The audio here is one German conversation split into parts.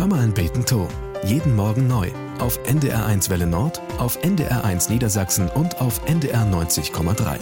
Hör mal ein Beten to. Jeden Morgen neu. Auf NDR1 Welle Nord, auf NDR1 Niedersachsen und auf NDR 90,3.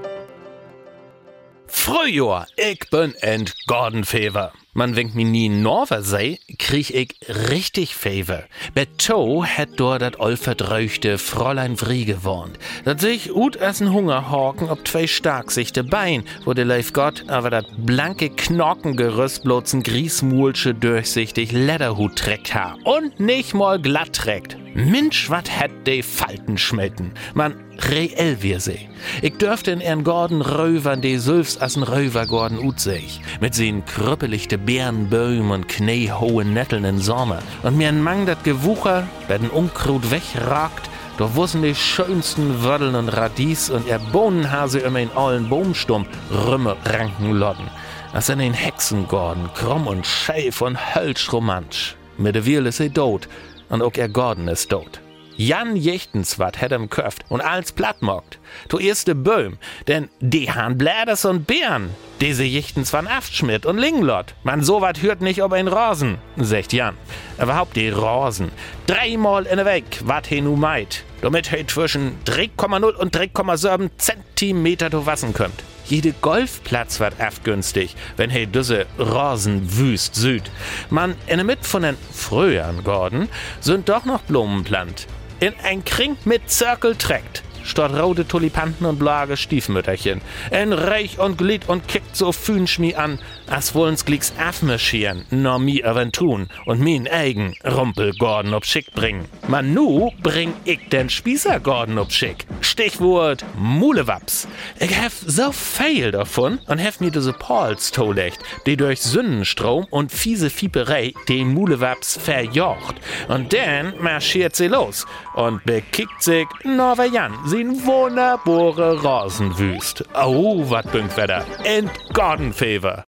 Frühjahr, ich bin Gordon Fever. Man wenkt mi nie in Norwer sei, krieg ich richtig Fever. Beto hat dort dat allverdreuchte Fräulein Vrie gewohnt. Dat sich ut as ein Hungerhaken ob zwei starksichte Bein, wo der Leif Gott aber dat blanke Knorkengerüst bloß ein griesmulsche durchsichtig Lederhut trägt ha und nicht mal glatt trägt. Mensch, wat hätt de Falten schmelten. Man, reell wir sie. Ich dürfte in ihren Gordon rövern, de Sülfs as ein Rövergordon utseich. Mit sehen krüppelichte Bärenböhm und kniehohe Netteln in Sommer. Und mir ein Mang dat Gewucher, bei den Unkrut wegragt, da wussen die schönsten Wödeln und Radies und ihr Bohnenhase immer in allen Baumstumm Rümme ranken lodden. Das sind den Hexengordon, krumm und scheif und hölsch romantisch. Mit der Wiel ist sie tot. Und auch ihr Gordon ist tot. Jan Jechtenswat hätt im Köft und alles platt mockt. Du erste Böhm, denn die han Bläders und Beeren, diese Jechtenswan Aftschmidt und Linglott. Man so wat hört nicht ob ein Rosen, sagt Jan. Überhaupt die Rosen. 3-mal in der Weg, wat he nu meid. Damit he zwischen 3,0 und 3,7 Zentimeter du wassen könnt. Jede Golfplatz wird günstig, wenn he diese Rosenwüst süd. Man, in der Mitte von den früheren Gordon sind doch noch Blumen plant. In ein Kring mit Zirkel trägt. Statt rote Tulipanten und blaue Stiefmütterchen. En reich und glied und kickt so fünsch mi an, as wollens glicks afmarschieren, no mi aventun und min eigen Rumpelgordon ob Schick bringen. Man nu bring ich den Spießergordon ob Schick. Stichwort Mulewaps. Ich hef so viel davon und hef mir diese Pauls tolecht, die durch Sündenstrom und fiese Fieperei den Mulewaps verjocht. Und dann marschiert sie los und bekickt sich Norwer Jan. Sin wunderbare Rosenwüst. Oh, wat büngt Wetter. Gordon Fever.